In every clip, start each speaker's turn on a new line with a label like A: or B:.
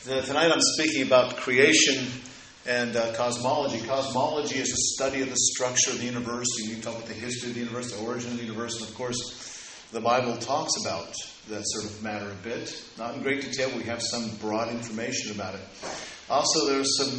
A: Tonight I'm speaking about creation and cosmology. Cosmology is a study of the structure of the universe. You can talk about the history of the universe, the origin of the universe, and of course the Bible talks about that sort of matter a bit. Not in great detail, but we have some broad information about it. Also, there's some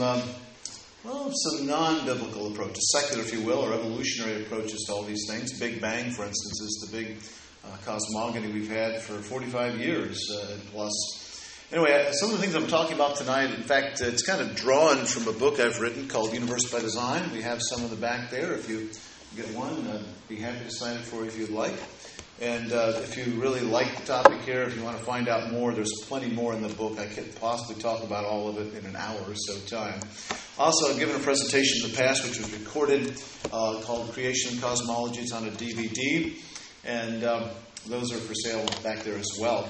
A: non-biblical approaches, secular, if you will, or evolutionary approaches to all these things. Big Bang, for instance, is the big cosmogony we've had for 45 years plus. Anyway, some of the things I'm talking about tonight, in fact, it's kind of drawn from a book I've written called Universe by Design. We have some in the back there. If you get one, I'd be happy to sign it for you if you'd like. And if you really like the topic here, if you want to find out more, there's plenty more in the book. I could possibly talk about all of it in an hour or so time. Also, I've given a presentation in the past which was recorded called Creation and Cosmology. It's on a DVD. And those are for sale back there as well.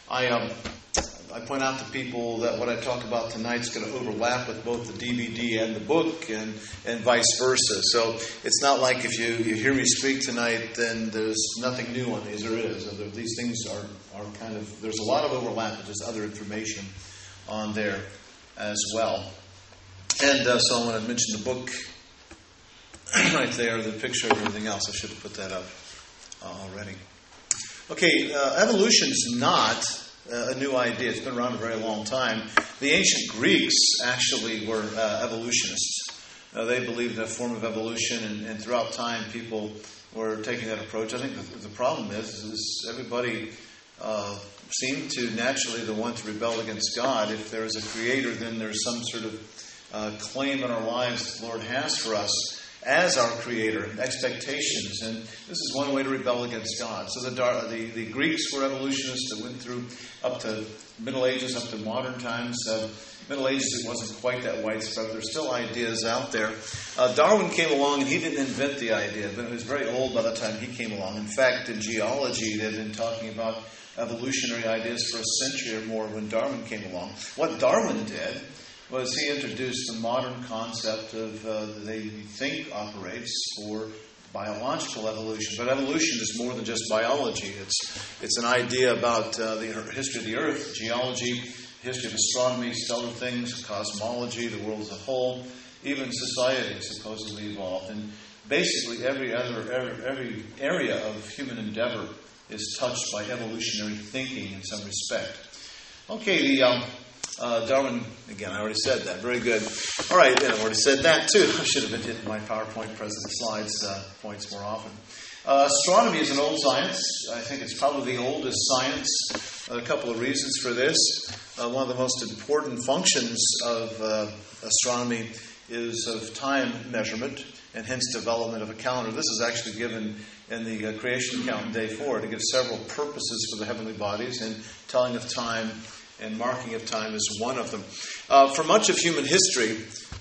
A: I point out to people that what I talk about tonight is going to overlap with both the DVD and the book and vice versa. So it's not like if you hear me speak tonight, then there's nothing new on these. There is. These things are kind of, there's a lot of overlap with just other information on there as well. And so I want to mention the book right there, the picture and everything else. I should have put that up already. Okay, evolution is not a new idea. It's been around a very long time. The ancient Greeks actually were evolutionists. They believed in a form of evolution, and throughout time people were taking that approach. I think the problem is everybody seemed to naturally want to rebel against God. If there is a creator, then there's some sort of claim in our lives the Lord has for us as our creator, expectations, and this is one way to rebel against God. So the Greeks were evolutionists that went through up to Middle Ages, up to modern times. Middle Ages, it wasn't quite that widespread. There's still ideas out there. Darwin came along, and he didn't invent the idea, but he was very old by the time he came along. In fact, in geology, they've been talking about evolutionary ideas for a century or more when Darwin came along. What Darwin did was he introduced the modern concept of they think operates for biological evolution. But evolution is more than just biology. It's an idea about the history of the earth, geology, history of astronomy, stellar things, cosmology, the world as a whole, even society supposedly evolved. And basically every area of human endeavor is touched by evolutionary thinking in some respect. Okay, Darwin, again, I already said that. Very good. All right, and I already said that too. I should have been hitting my PowerPoint slides points more often. Astronomy is an old science. I think it's probably the oldest science. A couple of reasons for this. One of the most important functions of astronomy is of time measurement and hence development of a calendar. This is actually given in the creation account in day 4 to give several purposes for the heavenly bodies, and telling of time and marking of time is one of them. For much of human history,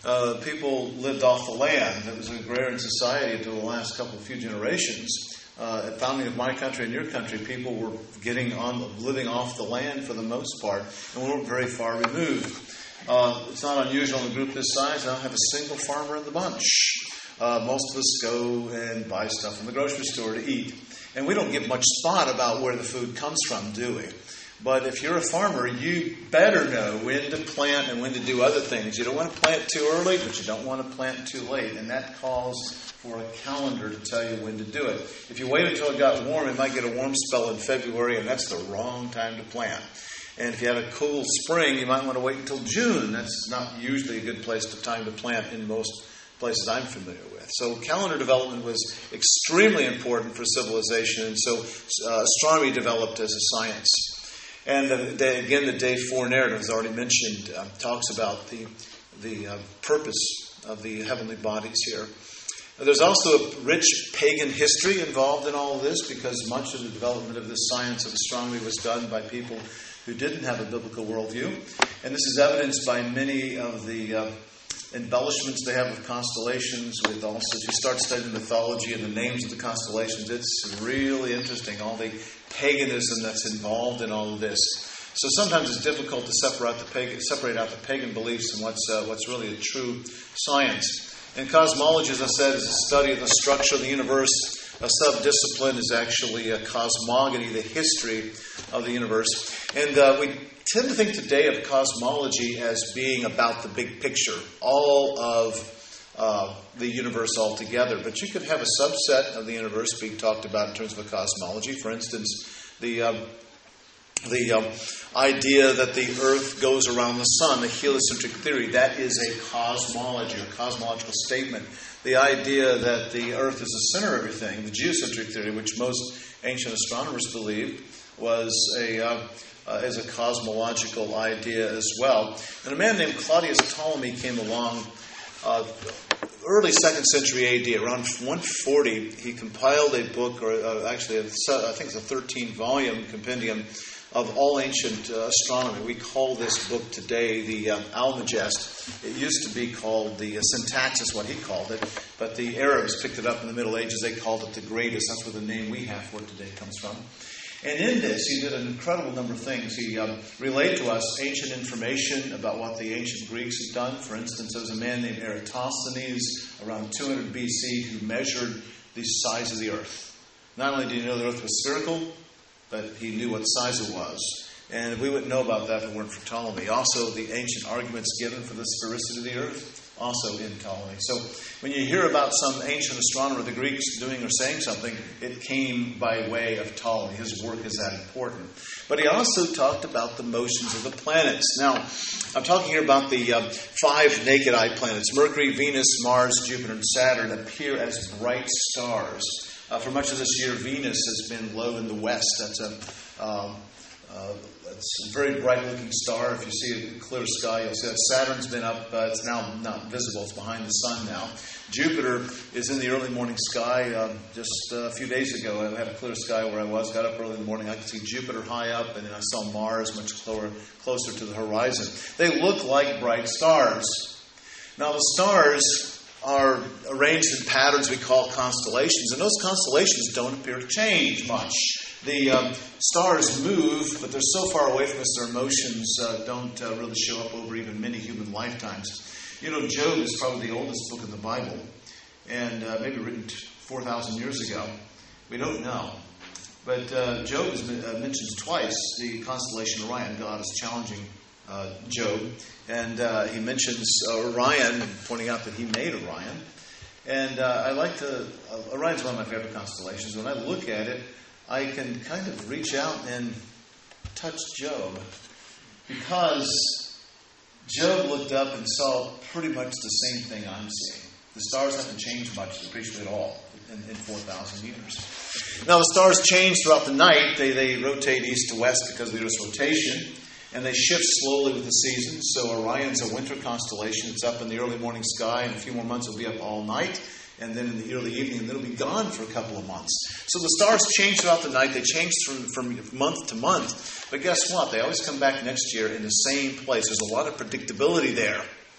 A: people lived off the land. It was an agrarian society until the last few generations. At the founding of my country and your country, people were living off the land for the most part, and we weren't very far removed. It's not unusual in a group this size. I don't have a single farmer in the bunch. Most of us go and buy stuff from the grocery store to eat, and we don't give much thought about where the food comes from, do we? But if you're a farmer, you better know when to plant and when to do other things. You don't want to plant too early, but you don't want to plant too late. And that calls for a calendar to tell you when to do it. If you wait until it got warm, it might get a warm spell in February, and that's the wrong time to plant. And if you had a cool spring, you might want to wait until June. That's not usually a good time to plant in most places I'm familiar with. So calendar development was extremely important for civilization, and so astronomy developed as a science. And again, the day 4 narrative, as already mentioned, talks about the purpose of the heavenly bodies here. There's also a rich pagan history involved in all of this, because much of the development of this science of astronomy was done by people who didn't have a biblical worldview. And this is evidenced by many of the embellishments they have of constellations. With also, if you start studying mythology and the names of the constellations, it's really interesting, all the paganism that's involved in all of this. So sometimes it's difficult to separate out the pagan beliefs and what's really a true science. And cosmology, as I said, is a study of the structure of the universe, sub-discipline is actually cosmogony, the history of the universe. And we tend to think today of cosmology as being about the big picture, all of the universe altogether. But you could have a subset of the universe being talked about in terms of a cosmology. For instance, the idea that the Earth goes around the sun, the heliocentric theory, that is a cosmology, or cosmological statement. The idea that the Earth is the center of everything, the geocentric theory, which most ancient astronomers believed, was is a cosmological idea as well. And a man named Claudius Ptolemy came along early 2nd century AD, around 140. He compiled a book, or I think it's a 13-volume compendium of all ancient astronomy. We call this book today the Almagest. It used to be called the Syntaxis, what he called it, but the Arabs picked it up in the Middle Ages. They called it the Greatest. That's where the name we have for it today comes from. And in this, he did an incredible number of things. He relayed to us ancient information about what the ancient Greeks had done. For instance, there was a man named Eratosthenes around 200 BC who measured the size of the Earth. Not only did he know the Earth was spherical, but he knew what size it was. And we wouldn't know about that if it weren't for Ptolemy. Also, the ancient arguments given for the sphericity of the Earth, also in Ptolemy. So when you hear about some ancient astronomer, the Greeks, doing or saying something, it came by way of Ptolemy. His work is that important. But he also talked about the motions of the planets. Now, I'm talking here about the 5 naked-eye planets. Mercury, Venus, Mars, Jupiter, and Saturn appear as bright stars. For much of this year, Venus has been low in the west. That's a very bright-looking star. If you see a clear sky, you'll see that. Saturn's been up. It's now not visible. It's behind the sun now. Jupiter is in the early morning sky. Just a few days ago, I had a clear sky where I was. Got up early in the morning. I could see Jupiter high up, and then I saw Mars much closer to the horizon. They look like bright stars. Now, the stars are arranged in patterns we call constellations, and those constellations don't appear to change much. The stars move, but they're so far away from us, their motions don't really show up over even many human lifetimes. You know, Job is probably the oldest book in the Bible, and maybe written 4,000 years ago. We don't know. But Job mentions twice the constellation Orion. God is challenging Job. And he mentions Orion, pointing out that he made Orion. And Orion's one of my favorite constellations. When I look at it, I can kind of reach out and touch Job. Because Job looked up and saw pretty much the same thing I'm seeing. The stars haven't changed much, appreciably at all, in 4,000 years. Now, the stars change throughout the night. They rotate east to west because of the Earth's rotation. And they shift slowly with the seasons. So Orion's a winter constellation. It's up in the early morning sky. In a few more months, it'll be up all night. And then in the early evening, and then it'll be gone for a couple of months. So the stars change throughout the night. They change from month to month. But guess what? They always come back next year in the same place. There's a lot of predictability there.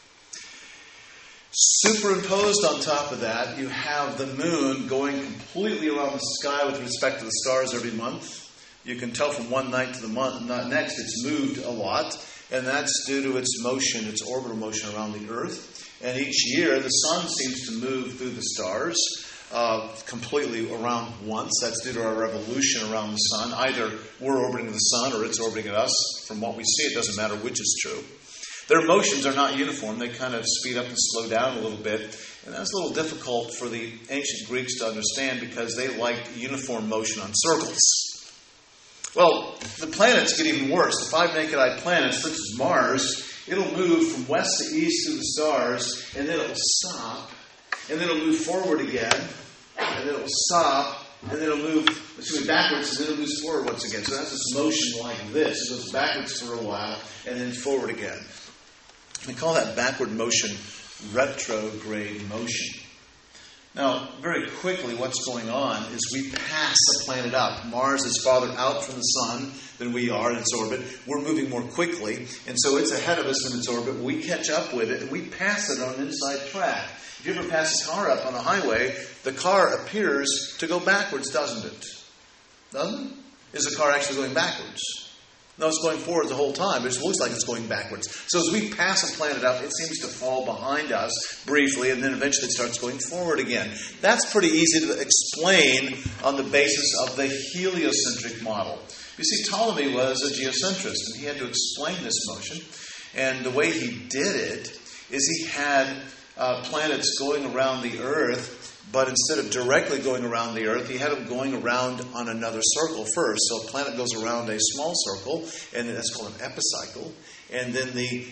A: Superimposed on top of that, you have the moon going completely around the sky with respect to the stars every month. You can tell from one night to the next it's moved a lot, and that's due to its motion, its orbital motion around the Earth. And each year, the sun seems to move through the stars completely around once. That's due to our revolution around the sun. Either we're orbiting the sun or it's orbiting us. From what we see, it doesn't matter which is true. Their motions are not uniform. They kind of speed up and slow down a little bit. And that's a little difficult for the ancient Greeks to understand because they liked uniform motion on circles. Well, the planets get even worse. The 5 naked-eye planets, such as Mars, it'll move from west to east through the stars, and then it'll stop, and then it'll move forward again, and then it'll stop, and then it'll move backwards, and then it'll move forward once again. So that's this motion like this. It goes backwards for a while, and then forward again. We call that backward motion retrograde motion. Now, very quickly, what's going on is we pass the planet up. Mars is farther out from the sun than we are in its orbit. We're moving more quickly, and so it's ahead of us in its orbit. We catch up with it, and we pass it on an inside track. If you ever pass a car up on a highway, the car appears to go backwards, doesn't it? Doesn't it? Is the car actually going backwards? No, it's going forward the whole time. It just looks like it's going backwards. So as we pass a planet up, it seems to fall behind us briefly, and then eventually it starts going forward again. That's pretty easy to explain on the basis of the heliocentric model. You see, Ptolemy was a geocentrist, and he had to explain this motion. And the way he did it is he had planets going around the Earth, but instead of directly going around the Earth, he had them going around on another circle first. So a planet goes around a small circle, and that's called an epicycle. And then the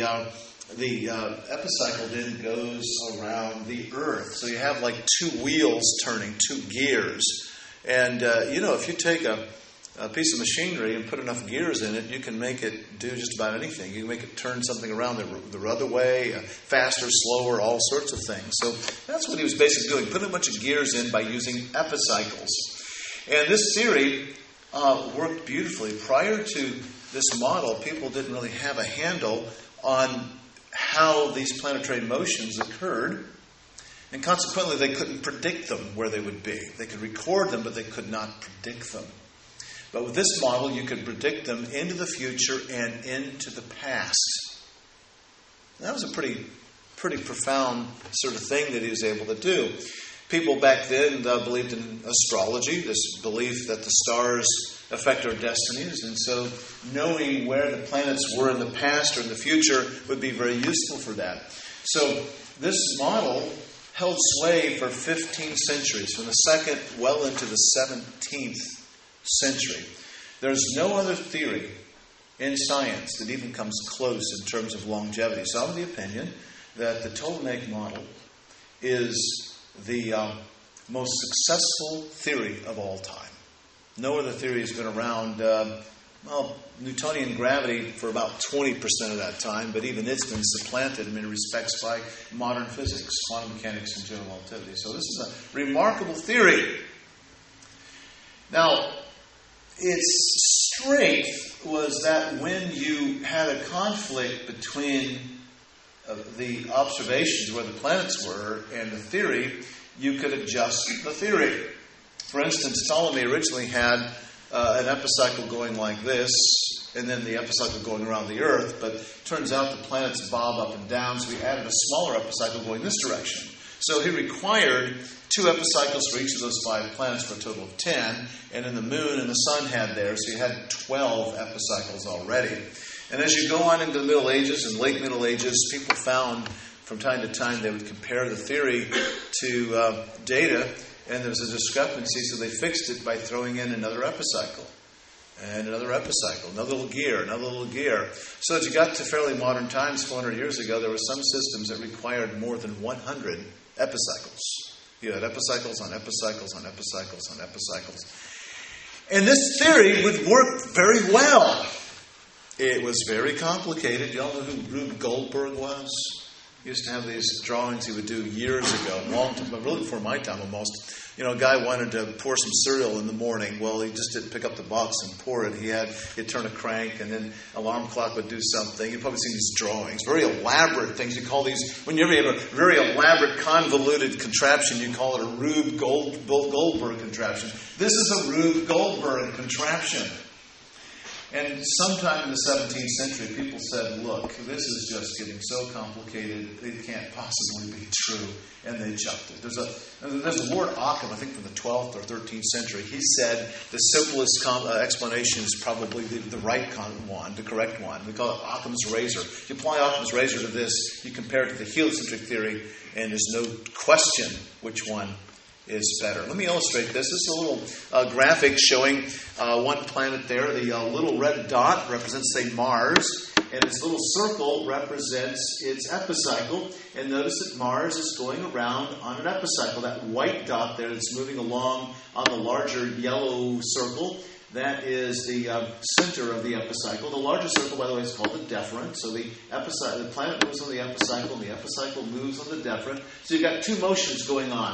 A: epicycle then goes around the Earth. So you have like two wheels turning, two gears. And, if you take a piece of machinery and put enough gears in it, you can make it do just about anything. You can make it turn something around the other way, faster, slower, all sorts of things. So that's what he was basically doing, putting a bunch of gears in by using epicycles. And this theory worked beautifully. Prior to this model, people didn't really have a handle on how these planetary motions occurred. And consequently, they couldn't predict them where they would be. They could record them, but they could not predict them. But with this model, you could predict them into the future and into the past. That was a pretty profound sort of thing that he was able to do. People back then believed in astrology, this belief that the stars affect our destinies. And so knowing where the planets were in the past or in the future would be very useful for that. So this model held sway for 15 centuries, from the 2nd well into the 17th century. There's no other theory in science that even comes close in terms of longevity. So I'm of the opinion that the Ptolemaic model is the most successful theory of all time. No other theory has been around, Newtonian gravity for about 20% of that time, but even it's been supplanted in many respects by modern physics, quantum mechanics, and general relativity. So this is a remarkable theory. Now, its strength was that when you had a conflict between the observations where the planets were and the theory, you could adjust the theory. For instance, Ptolemy originally had an epicycle going like this, and then the epicycle going around the Earth, but it turns out the planets bob up and down, so he added a smaller epicycle going this direction. So he required 2 epicycles for each of those 5 planets for a total of 10, and then the moon and the sun had theirs, so you had 12 epicycles already. And as you go on into the Middle Ages and late Middle Ages, people found from time to time they would compare the theory to data, and there was a discrepancy, so they fixed it by throwing in another epicycle. And another epicycle, another little gear. So as you got to fairly modern times, 400 years ago, there were some systems that required more than 100 epicycles. You had epicycles on epicycles on epicycles on epicycles. And this theory would work very well. It was very complicated. You all know who Rube Goldberg was? He used to have these drawings he would do years ago, long time, really before my time almost. A guy wanted to pour some cereal in the morning. Well, he just didn't pick up the box and pour it. He'd turn a crank, and then alarm clock would do something. You've probably seen these drawings, very elaborate things. You call these, when you ever have a very elaborate, convoluted contraption, you call it a Rube Goldberg contraption. This is a Rube Goldberg contraption. And sometime in the 17th century, people said, look, this is just getting so complicated, it can't possibly be true. And they jumped it. There's a Lord Occam, I think from the 12th or 13th century. He said the simplest explanation is probably the right one, the correct one. We call it Occam's razor. You apply Occam's razor to this, you compare it to the heliocentric theory, and there's no question which one is better. Let me illustrate this. This is a little graphic showing one planet there. The little red dot represents, say, Mars, and this little circle represents its epicycle. And notice that Mars is going around on an epicycle. That white dot there that's moving along on the larger yellow circle, that is the center of the epicycle. The larger circle, by the way, is called the deferent. So the planet moves on the epicycle, and the epicycle moves on the deferent. So you've got 2 motions going on.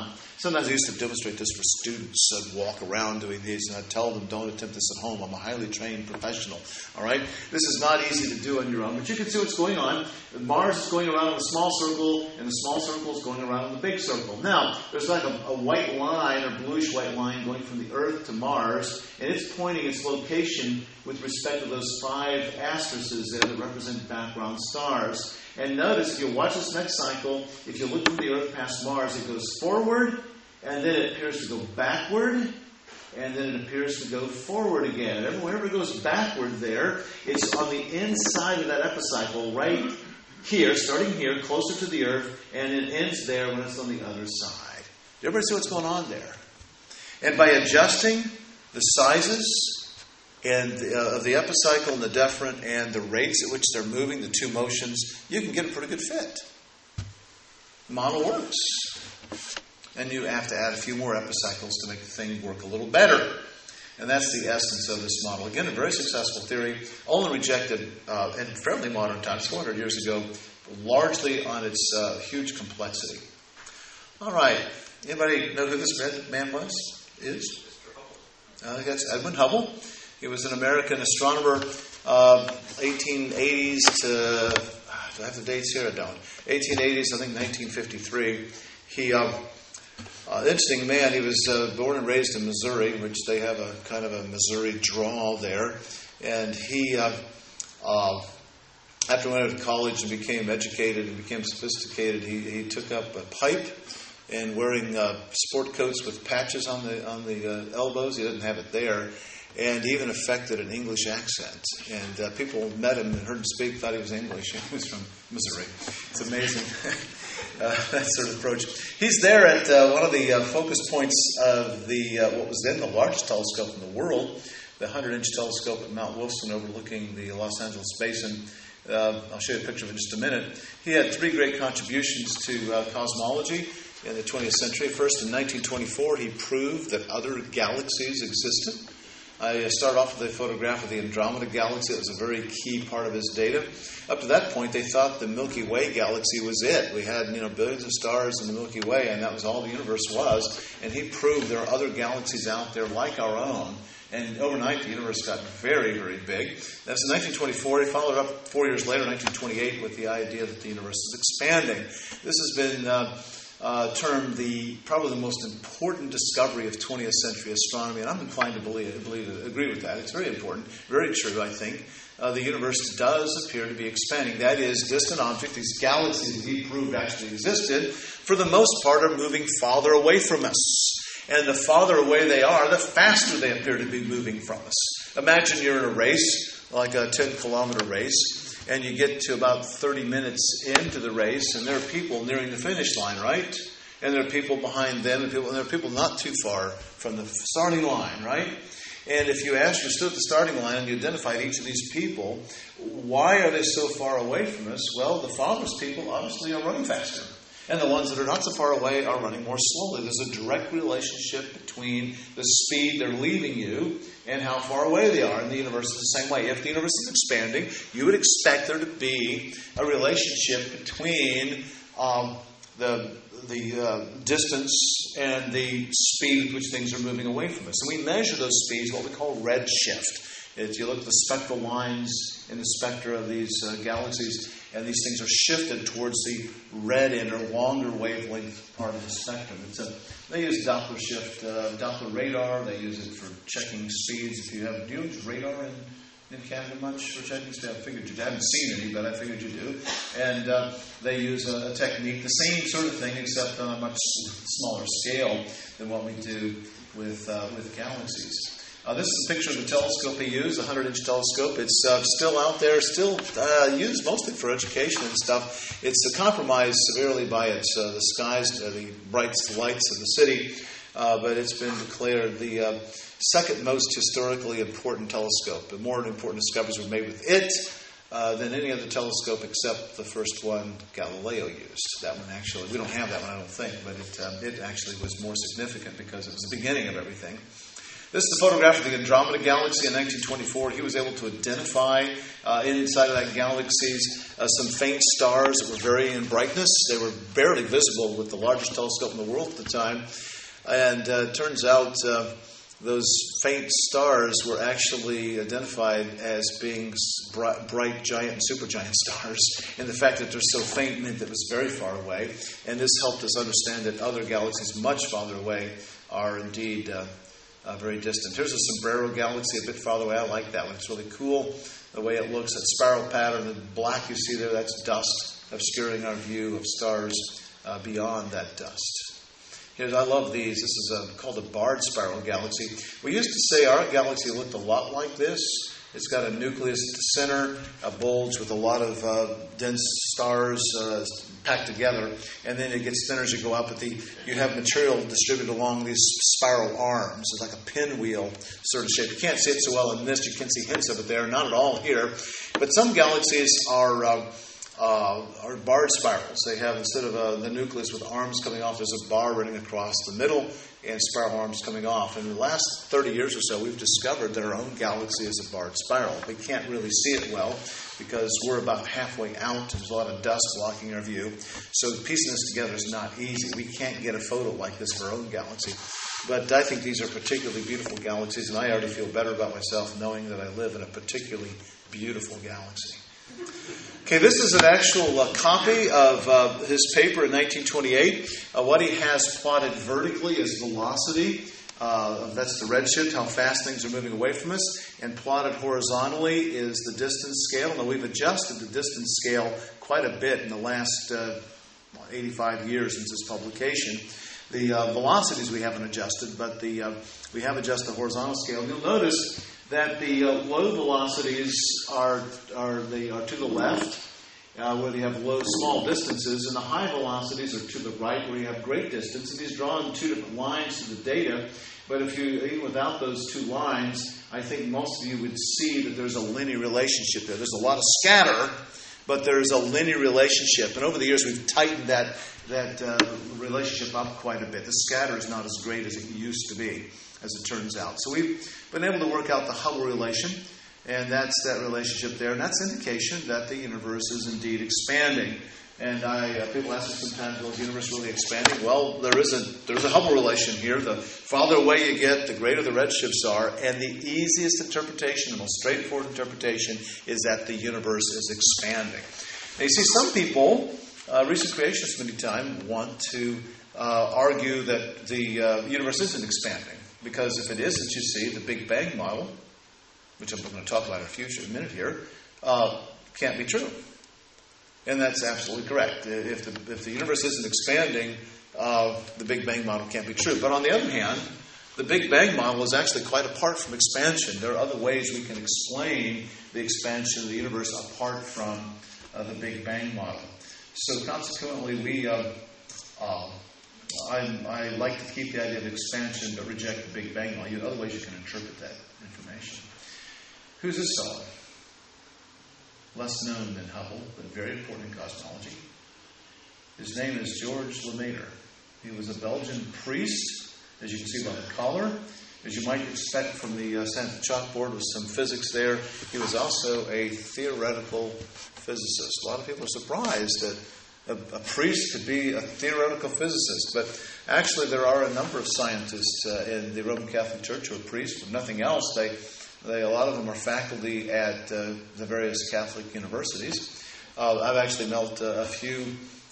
A: Sometimes I used to demonstrate this for students. I'd walk around doing these, and I'd tell them, don't attempt this at home. I'm a highly trained professional. All right? This is not easy to do on your own, but you can see what's going on. Mars is going around in a small circle, and the small circle is going around in the big circle. Now, there's like a white line, or bluish white line, going from the Earth to Mars, and it's pointing its location with respect to those 5 asterisks there that represent background stars. And notice, if you watch this next cycle, if you look from the Earth past Mars, it goes forward, and then it appears to go backward, and then it appears to go forward again. And whenever it goes backward there, it's on the inside of that epicycle, right here, starting here, closer to the Earth, and it ends there when it's on the other side. Do you ever see what's going on there? And by adjusting the sizes and of the epicycle and the deferent and the rates at which they're moving, the 2 motions, you can get a pretty good fit. The model works. And you have to add a few more epicycles to make the thing work a little better. And that's the essence of this model. Again, a very successful theory, only rejected in fairly modern times, 400 years ago, largely on its huge complexity. All right. Anybody know who this man was? Is? I think that's Edwin Hubble. He was an American astronomer, 1880s to, do I have the dates here? I don't. 1880s, I think 1953. He, interesting man, he was born and raised in Missouri, which they have a kind of a Missouri drawl there. And he, after he went to college and became educated and became sophisticated, he took up a pipe and wearing sport coats with patches on the elbows. He didn't have it there. And he even affected an English accent. And people met him and heard him speak, thought he was English. He was from Missouri. It's amazing, that sort of approach. He's there at one of the focus points of the what was then the largest telescope in the world, the 100-inch telescope at Mount Wilson overlooking the Los Angeles basin. I'll show you a picture of it in just a minute. He had 3 great contributions to cosmology in the 20th century. First, in 1924, he proved that other galaxies existed. I started off with a photograph of the Andromeda Galaxy. It was a very key part of his data. Up to that point, they thought the Milky Way galaxy was it. We had, billions of stars in the Milky Way, and that was all the universe was. And he proved there are other galaxies out there like our own. And overnight, the universe got very, very big. That's in 1924. He followed up 4 years later, 1928, with the idea that the universe is expanding. This has been termed probably the most important discovery of 20th century astronomy, and I'm inclined to agree with that. It's very important, very true, I think. The universe does appear to be expanding. That is, distant objects, these galaxies that he proved actually existed, for the most part are moving farther away from us. And the farther away they are, the faster they appear to be moving from us. Imagine you're in a race, like a 10-kilometer race, and you get to about 30 minutes into the race, and there are people nearing the finish line, right? And there are people behind them, and there are people not too far from the starting line, right? And if you stood at the starting line and you identified each of these people, why are they so far away from us? Well, the farthest people obviously are running faster. And the ones that are not so far away are running more slowly. There's a direct relationship between the speed they're leaving you and how far away they are. And the universe is the same way. If the universe is expanding, you would expect there to be a relationship between the distance and the speed with which things are moving away from us. And we measure those speeds, what we call redshift. If you look at the spectral lines in the spectra of these galaxies, and these things are shifted towards the red end or longer wavelength part of the spectrum. They use Doppler shift, Doppler radar. They use it for checking speeds. Do you use radar in Canada much for checking speed? I figured you haven't seen any, but I figured you do. And they use a technique, the same sort of thing, except on a much smaller scale than what we do with galaxies. This is a picture of the telescope he used, the 100-inch telescope. It's still out there, still used mostly for education and stuff. It's compromised severely by the skies, the bright lights of the city, but it's been declared the second most historically important telescope. The more important discoveries were made with it than any other telescope except the first one Galileo used. That one actually, we don't have that one, I don't think, but it actually was more significant because it was the beginning of everything. This is a photograph of the Andromeda Galaxy in 1924. He was able to identify inside of that galaxy some faint stars that were varying in brightness. They were barely visible with the largest telescope in the world at the time. And it turns out those faint stars were actually identified as being bright, giant, and supergiant stars. And the fact that they're so faint meant that it was very far away. And this helped us understand that other galaxies much farther away are indeed very distant. Here's a Sombrero Galaxy a bit farther away. I like that one. It's really cool the way it looks. That spiral pattern, the black you see there, that's dust obscuring our view of stars beyond that dust. I love these. This is called a barred spiral galaxy. We used to say our galaxy looked a lot like this. It's got a nucleus at the center, a bulge with a lot of dense stars packed together, and then it gets thinner as you go up. But you have material distributed along these spiral arms. It's like a pinwheel sort of shape. You can't see it so well in this. You can see hints of it there. Not at all here. But some galaxies are barred spirals. They have, instead of the nucleus with arms coming off, there's a bar running across the middle and spiral arms coming off. In the last 30 years or so, we've discovered that our own galaxy is a barred spiral. We can't really see it well because we're about halfway out. There's a lot of dust blocking our view. So piecing this together is not easy. We can't get a photo like this for our own galaxy. But I think these are particularly beautiful galaxies, and I already feel better about myself knowing that I live in a particularly beautiful galaxy. Okay, this is an actual copy of his paper in 1928. What he has plotted vertically is velocity. That's the redshift, how fast things are moving away from us. And plotted horizontally is the distance scale. Now, we've adjusted the distance scale quite a bit in the last 85 years since this publication. The velocities we haven't adjusted, but we have adjusted the horizontal scale. You'll notice that the low velocities are to the left, where you have small distances, and the high velocities are to the right, where you have great distance. And he's drawn two different lines to the data, but even without those two lines, I think most of you would see that there's a linear relationship there. There's a lot of scatter, but there's a linear relationship. And over the years, we've tightened that relationship up quite a bit. The scatter is not as great as it used to be, as it turns out. So we've been able to work out the Hubble relation, and that's that relationship there. And that's indication that the universe is indeed expanding. And people ask me sometimes, well, is the universe really expanding? Well, there's a Hubble relation here. The farther away you get, the greater the redshifts are. And the easiest interpretation, the most straightforward interpretation, is that the universe is expanding. Now, you see, some people, recent creationists many times, want to argue that the universe isn't expanding. Because if it isn't, you see, the Big Bang model, which I'm going to talk about in a minute here, can't be true. And that's absolutely correct. If the universe isn't expanding, the Big Bang model can't be true. But on the other hand, the Big Bang model is actually quite apart from expansion. There are other ways we can explain the expansion of the universe apart from the Big Bang model. So consequently, I like to keep the idea of expansion but reject the Big Bang model. Other ways you can interpret that information. Who's this fellow? Less known than Hubble, but very important in cosmology. His name is George Lemaître. He was a Belgian priest, as you can see by the collar. As you might expect from the Santa chalkboard with some physics there, he was also a theoretical physicist. A lot of people are surprised that a priest could be a theoretical physicist, but actually there are a number of scientists in the Roman Catholic Church who are priests. If nothing else, a lot of them are faculty at the various Catholic universities. I've actually met a few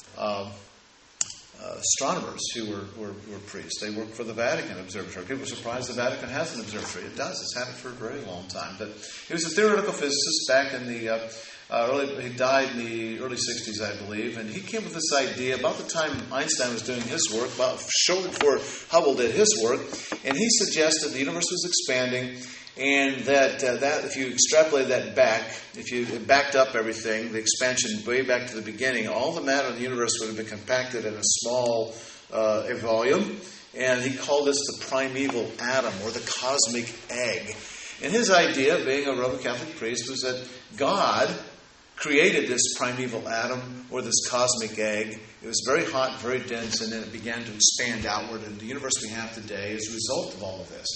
A: astronomers who were priests. They work for the Vatican Observatory. People are surprised the Vatican has an observatory. It does. It's had it for a very long time. But he was a theoretical physicist back in the he died in the early 60s, I believe, and he came with this idea about the time Einstein was doing his work, about shortly before Hubble did his work, and he suggested the universe was expanding, and that if you extrapolate that back, if you backed up everything, the expansion way back to the beginning, all the matter in the universe would have been compacted in a small volume, and he called this the primeval atom, or the cosmic egg. And his idea, being a Roman Catholic priest, was that God created this primeval atom, or this cosmic egg. It was very hot, very dense, and then it began to expand outward. And the universe we have today is a result of all of this.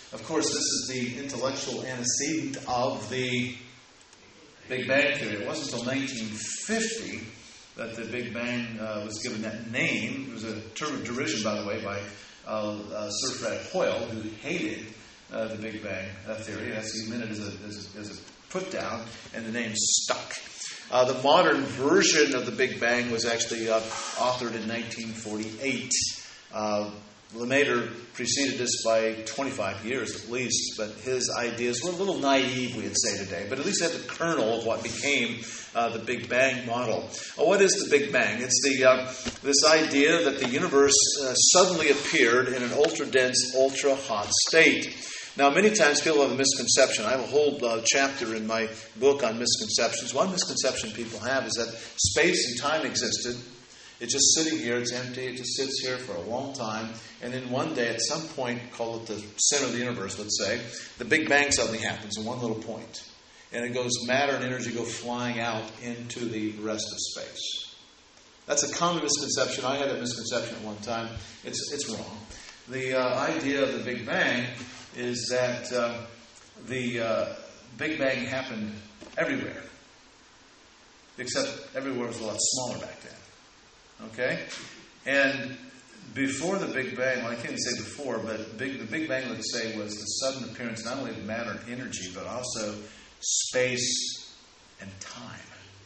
A: Of course, this is the intellectual antecedent of the Big Bang Theory. It wasn't until 1950 that the Big Bang was given that name. It was a term of derision, by the way, by Sir Fred Hoyle, who hated the Big Bang Theory. He meant it as a put down, and the name stuck. The modern version of the Big Bang was actually authored in 1948. Lemaitre preceded this by 25 years at least, but his ideas were a little naive, we'd say today, but at least had the kernel of what became the Big Bang model. What is the Big Bang? It's this idea that the universe suddenly appeared in an ultra-dense, ultra-hot state. Now, many times people have a misconception. I have a whole chapter in my book on misconceptions. One misconception people have is that space and time existed. It's just sitting here, it's empty, it just sits here for a long time, and then one day, at some point, call it the center of the universe, let's say, the Big Bang suddenly happens in one little point. And it goes, matter and energy go flying out into the rest of space. That's a common misconception. I had that misconception at one time. It's wrong. The idea of the Big Bang is that the Big Bang happened everywhere, except everywhere was a lot smaller back then. Okay? And before the Big Bang, well, I can't even say before, but the Big Bang, let's say, was the sudden appearance not only of matter and energy, but also space and time.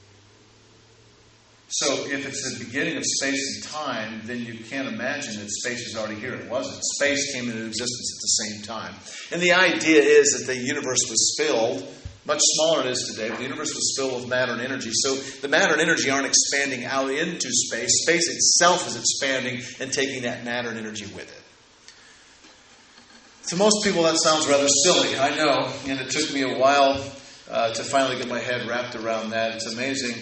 A: So if it's the beginning of space and time, then you can't imagine that space is already here. It wasn't. Space came into existence at the same time. And the idea is that the universe was filled, much smaller than it is today, but the universe was filled with matter and energy. So the matter and energy aren't expanding out into space. Space itself is expanding and taking that matter and energy with it. To most people, that sounds rather silly, I know, and it took me a while to finally get my head wrapped around that. It's amazing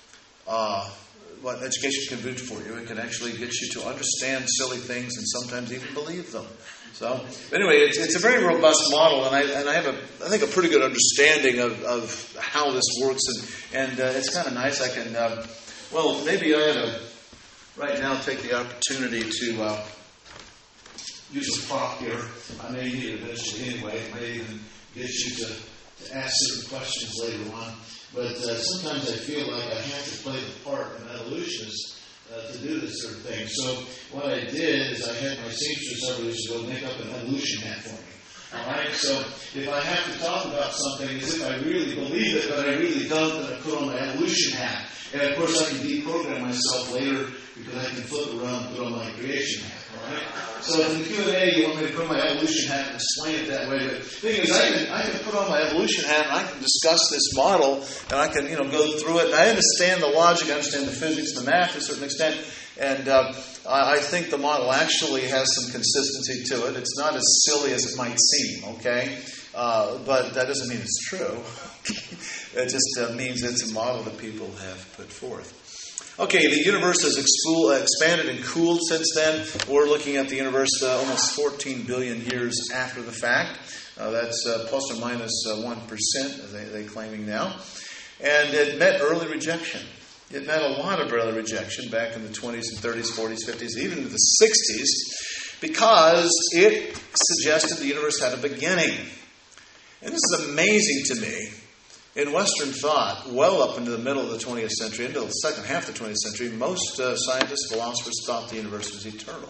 A: what education can do for you. It can actually get you to understand silly things and sometimes even believe them. So, anyway, it's a very robust model, and I have I think a pretty good understanding of how this works, and it's kind of nice. I can maybe I ought to right now take the opportunity to use a prop here. I may need it eventually anyway. It may even get you to ask certain questions later on. But sometimes I feel like I have to play the part of an evolutionist to do this sort of thing. So what I did is I had my seamstress several years ago make up an evolution hat for me. All right? So if I have to talk about something as if I really believe it, but I really don't, then I put on my evolution hat. And of course I can deprogram myself later because I can flip around and put on my creation hat. All right? So in the Q&A, you want me to put on my evolution hat and explain it that way. But the thing is, I can put on my evolution hat and I can discuss this model and I can go through it. And I understand the logic, I understand the physics, the math to a certain extent. And I think the model actually has some consistency to it. It's not as silly as it might seem, okay? But that doesn't mean it's true. It just means it's a model that people have put forth. Okay, the universe has expanded and cooled since then. We're looking at the universe almost 14 billion years after the fact. That's plus or minus 1%, they're claiming now. And it met early rejection. It met a lot of early rejection back in the 20s and 30s, 40s, 50s, even into the 60s, because it suggested the universe had a beginning. And this is amazing to me. In Western thought, well up into the middle of the 20th century, into the second half of the 20th century, most scientists, philosophers thought the universe was eternal.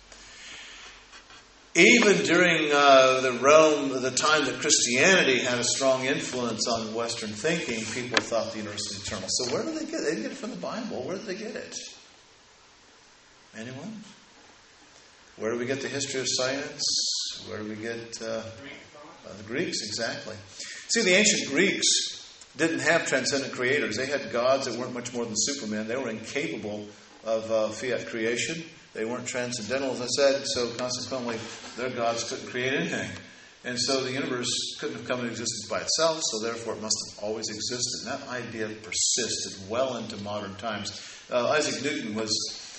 A: Even during the time that Christianity had a strong influence on Western thinking, people thought the universe was eternal. So where did they get it? They didn't get it from the Bible. Where did they get it? Anyone? Where do we get the history of science? Where do we get the Greeks? Exactly. See, the ancient Greeks didn't have transcendent creators. They had gods that weren't much more than supermen. They were incapable of fiat creation. They weren't transcendental, as I said, so consequently, their gods couldn't create anything. And so the universe couldn't have come into existence by itself, so therefore it must have always existed. And that idea persisted well into modern times. Isaac Newton was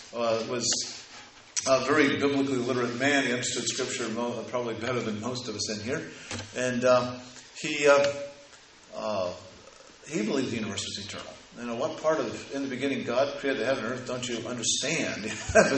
A: a very biblically literate man. He understood Scripture probably better than most of us in here. And he believed the universe was eternal. what part of in the beginning God created heaven and earth don't you understand?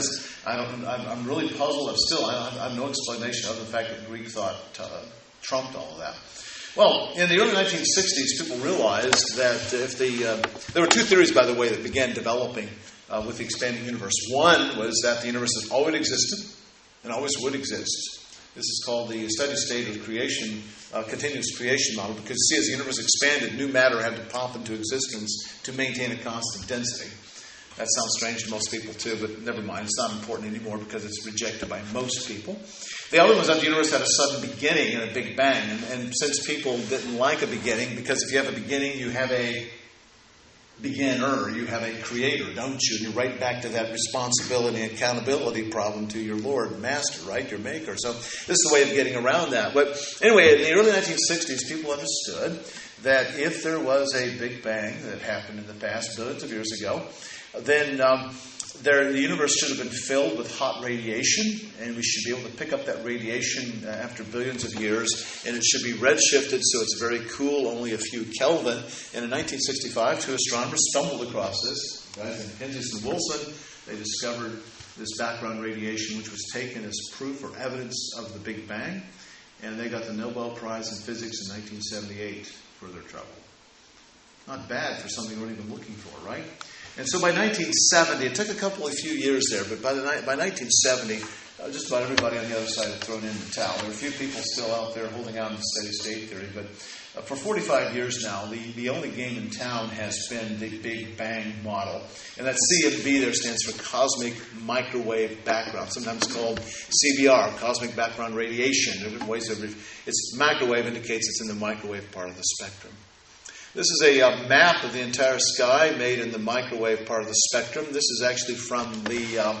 A: I'm really puzzled. I have no explanation other than the fact that Greek thought trumped all of that. Well, in the early 1960s, people realized that there were two theories, by the way, that began developing with the expanding universe. One was that the universe has always existed and always would exist. This is called the steady state of creation, continuous creation model, because see, as the universe expanded, new matter had to pop into existence to maintain a constant density. That sounds strange to most people too, but never mind. It's not important anymore because it's rejected by most people. The other was that the universe had a sudden beginning and a big bang. And since people didn't like a beginning, because if you have a beginning, you have a beginner, you have a creator, don't you? And you're right back to that responsibility and accountability problem to your Lord and Master, right? Your Maker. So this is the way of getting around that. But anyway, in the early 1960s, people understood that if there was a big bang that happened in the past, billions of years ago, then the universe should have been filled with hot radiation, and we should be able to pick up that radiation after billions of years, and it should be redshifted so it's very cool, only a few Kelvin. And in 1965, two astronomers stumbled across this, guys named Penzias and Wilson. They discovered this background radiation, which was taken as proof or evidence of the Big Bang, and they got the Nobel Prize in Physics in 1978 for their trouble. Not bad for something we weren't even looking for, right? And so by 1970, it took a few years there, but by 1970, just about everybody on the other side had thrown in the towel. There are a few people still out there holding on to the steady state theory, but for 45 years now, the only game in town has been the Big Bang model. And that CMB there stands for Cosmic Microwave Background, sometimes called CBR, Cosmic Background Radiation. It's microwave indicates it's in the microwave part of the spectrum. This is a map of the entire sky made in the microwave part of the spectrum. This is actually from the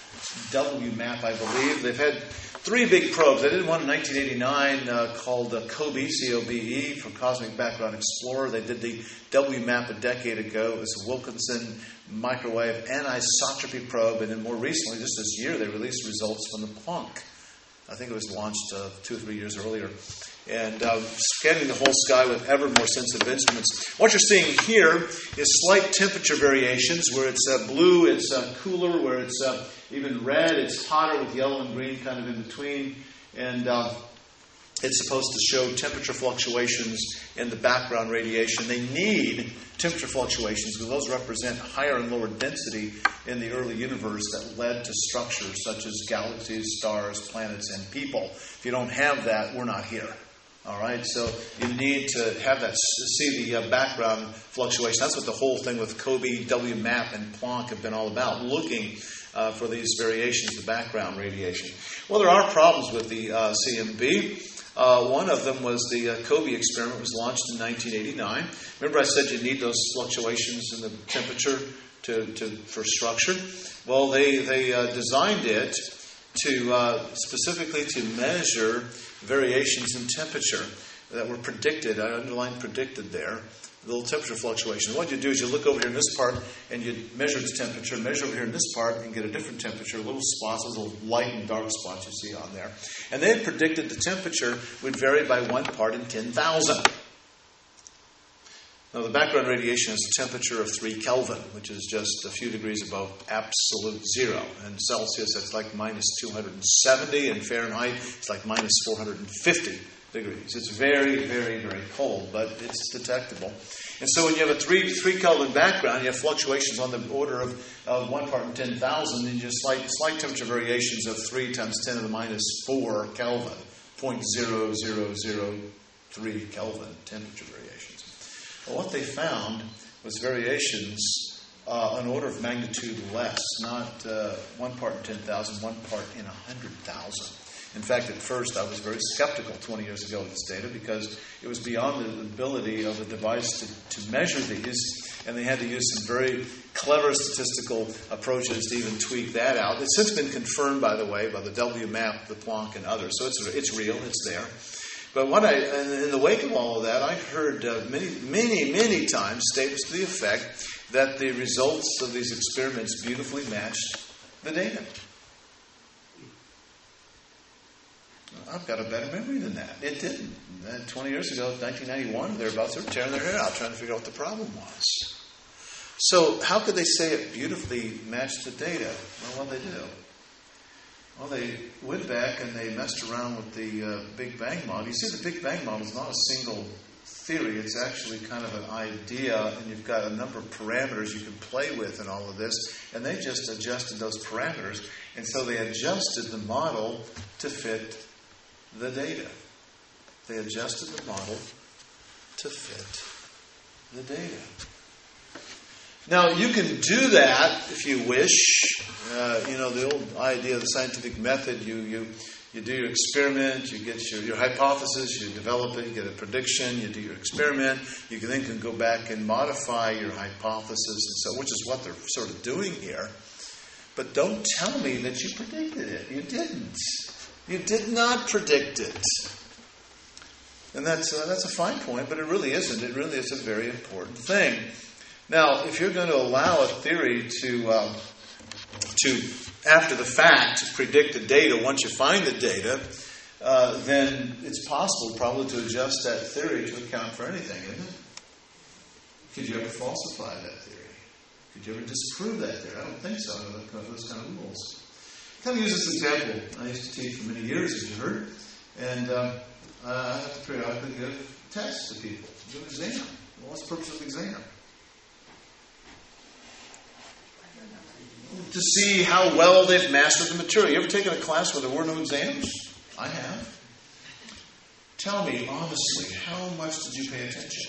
A: WMAP, I believe. They've had three big probes. They did one in 1989 called COBE, C-O-B-E, for Cosmic Background Explorer. They did the WMAP a decade ago. It was a Wilkinson Microwave Anisotropy probe. And then more recently, just this year, they released results from the Planck. I think it was launched 2 or 3 years earlier. And scanning the whole sky with ever more sensitive instruments. What you're seeing here is slight temperature variations. Where it's blue, it's cooler. Where it's even red, it's hotter, with yellow and green kind of in between. And it's supposed to show temperature fluctuations in the background radiation. They need temperature fluctuations because those represent higher and lower density in the early universe that led to structures such as galaxies, stars, planets, and people. If you don't have that, we're not here. All right, so you need to have that, see the background fluctuation. That's what the whole thing with COBE, WMAP, and Planck have been all about, looking for these variations, the background radiation. Well, there are problems with the CMB. One of them was the COBE experiment was launched in 1989. Remember I said you need those fluctuations in the temperature for structure? Well, they designed it specifically to measure variations in temperature that were predicted. I underlined predicted there. Little temperature fluctuation. What you do is you look over here in this part and you measure its temperature, measure over here in this part and get a different temperature, little spots, little light and dark spots you see on there. And they had predicted the temperature would vary by 1 part in 10,000. Now, the background radiation has a temperature of 3 Kelvin, which is just a few degrees above absolute zero. In Celsius, that's like minus 270. In Fahrenheit, it's like minus 450 degrees. It's very, very, very cold, but it's detectable. And so when you have a 3 Kelvin background, you have fluctuations on the order of 1 part in 10,000, and you have slight temperature variations of 3 times 10 to the minus 4 Kelvin, 0.0003 Kelvin temperature variations. Well, what they found was variations an order of magnitude less, not 1 part in 10,000, 1 part in 100,000. In fact, at first I was very skeptical 20 years ago of this data because it was beyond the ability of a device to measure these, and they had to use some very clever statistical approaches to even tweak that out. It's since been confirmed, by the way, by the WMAP, the Planck, and others, so it's real, it's there. But in the wake of all of that, I heard many times statements to the effect that the results of these experiments beautifully matched the data. I've got a better memory than that. It didn't. 20 years ago, 1991, thereabouts, they were tearing their hair out trying to figure out what the problem was. So how could they say it beautifully matched the data? Well, what did they do? Well, they went back and they messed around with the Big Bang model. You see, the Big Bang model is not a single theory. It's actually kind of an idea, and you've got a number of parameters you can play with in all of this. And they just adjusted those parameters. And so they adjusted the model to fit the data. They adjusted the model to fit the data. Now, you can do that if you wish. The old idea of the scientific method, you do your experiment, you get your hypothesis, you develop it, you get a prediction, you do your experiment, you can go back and modify your hypothesis, and so, which is what they're sort of doing here. But don't tell me that you predicted it. You didn't. You did not predict it. And that's a fine point, but it really isn't. It really is a very important thing. Now, if you're going to allow a theory to after the fact, predict the data once you find the data, then it's possible probably to adjust that theory to account for anything, isn't it? Could you ever falsify that theory? Could you ever disprove that theory? I don't think so. I don't know those kind of rules. I kind of use this example. I used to teach for many years, as you heard, and I have to periodically give tests to people, do an exam. Well, what's the purpose of the exam? To see how well they've mastered the material. You ever taken a class where there were no exams? I have. Tell me, honestly, how much did you pay attention?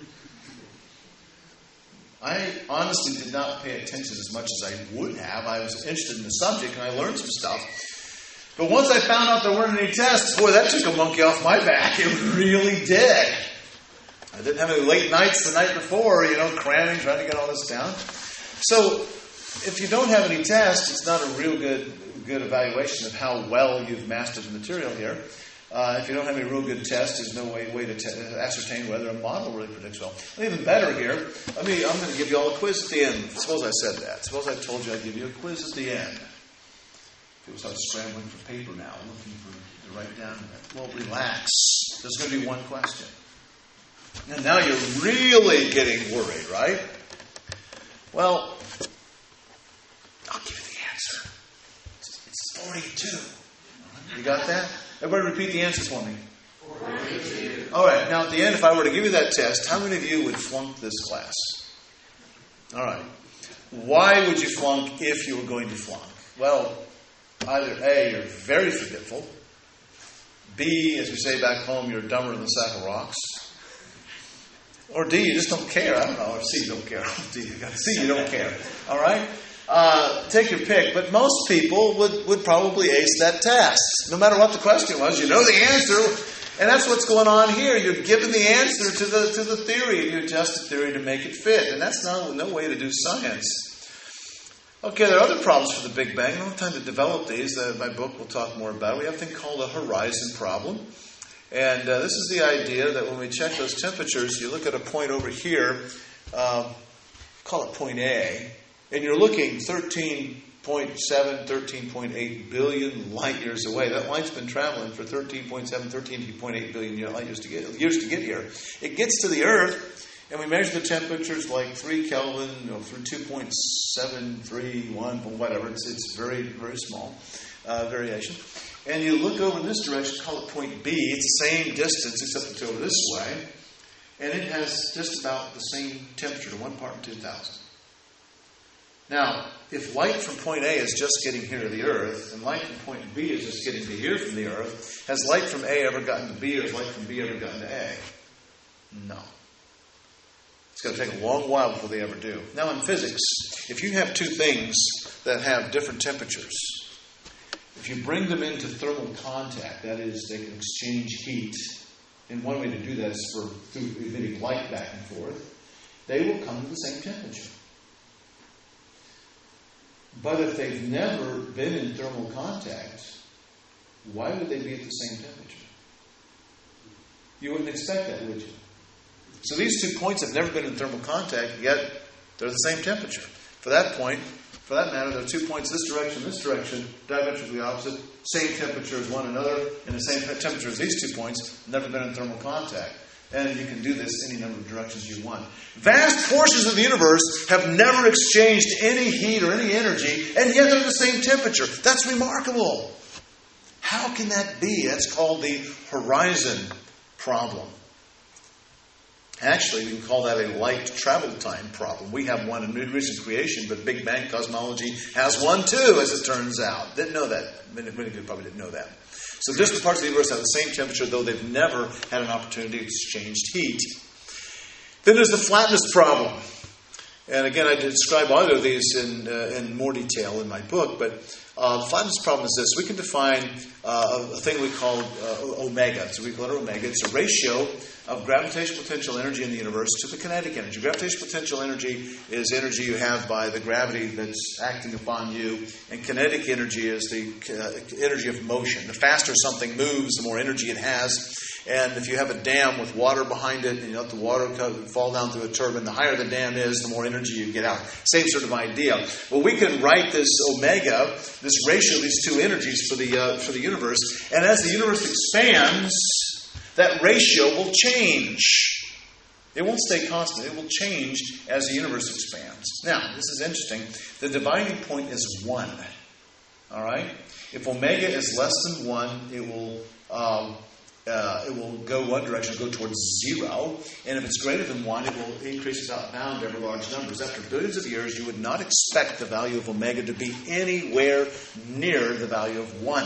A: I honestly did not pay attention as much as I would have. I was interested in the subject and I learned some stuff. But once I found out there weren't any tests, boy, that took a monkey off my back. It really did. I didn't have any late nights the night before, cramming, trying to get all this down. So, if you don't have any tests, it's not a real good evaluation of how well you've mastered the material here. If you don't have any real good tests, there's no way to ascertain whether a model really predicts well. And even better here, I'm going to give you all a quiz at the end. Suppose I said that. Suppose I told you I'd give you a quiz at the end. People start scrambling for paper now, looking for to write down. Well, relax. There's going to be one question. And now you're really getting worried, right? Well, I'll give you the answer. It's 42. You got that? Everybody repeat the answers for me. 42. All right. Now, at the end, if I were to give you that test, how many of you would flunk this class? All right. Why would you flunk if you were going to flunk? Well, either A, you're very forgetful. B, as we say back home, you're dumber than a sack of rocks. Or D, you just don't care. I don't know. Or C, you don't care. D, C, you don't care. All right? Take your pick. But most people would probably ace that test. No matter what the question was, you know the answer. And that's what's going on here. You're given the answer to the theory, and you adjust the theory to make it fit. And that's no way to do science. Okay, there are other problems for the Big Bang. I don't have time to develop these. My book will talk more about it. We have a thing called a horizon problem. And this is the idea that when we check those temperatures, you look at a point over here, call it point A, and you're looking 13.7, 13.8 billion light years away. That light's been traveling for 13.7, 13.8 billion light years to get here. It gets to the Earth, and we measure the temperatures like 3 Kelvin, through 2.731, whatever. It's very, very small variation. And you look over in this direction, call it point B. It's the same distance, except it's over this way. And it has just about the same temperature, to 1 part in 2,000. Now, if light from point A is just getting here to the Earth, and light from point B is just getting to here from the Earth, has light from A ever gotten to B, or has light from B ever gotten to A? No. It's going to take a long while before they ever do. Now, in physics, if you have two things that have different temperatures, if you bring them into thermal contact, that is, they can exchange heat, and one way to do that is through emitting light back and forth, they will come to the same temperature. But if they've never been in thermal contact, why would they be at the same temperature? You wouldn't expect that, would you? So these 2 points have never been in thermal contact, yet they're the same temperature. For that matter, there are 2 points this direction, diametrically opposite, same temperature as one another, and the same temperature as these 2 points, never been in thermal contact. And you can do this any number of directions you want. Vast portions of the universe have never exchanged any heat or any energy, and yet they're the same temperature. That's remarkable. How can that be? That's called the horizon problem. Actually, we can call that a light travel time problem. We have one in recent creation, but Big Bang cosmology has one too, as it turns out. Didn't know that. Many of you probably didn't know that. So distant parts of the universe have the same temperature, though they've never had an opportunity to exchange heat. Then there's the flatness problem. And again, I describe either of these in more detail in my book, but the flatness problem is this. We can define a thing we call omega. It's a Greek letter omega. It's a ratio of gravitational potential energy in the universe to the kinetic energy. Gravitational potential energy is energy you have by the gravity that's acting upon you, and kinetic energy is the energy of motion. The faster something moves, the more energy it has. And if you have a dam with water behind it and you let the water fall down through a turbine, the higher the dam is, the more energy you get out. Same sort of idea. Well, we can write this omega, this ratio of these two energies for the universe, and as the universe expands, that ratio will change. It won't stay constant. It will change as the universe expands. Now, this is interesting. The dividing point is 1. All right? If omega is less than 1, it will go one direction, go towards 0. And if it's greater than 1, it will increase its outbound to ever large numbers. After billions of years, you would not expect the value of omega to be anywhere near the value of 1.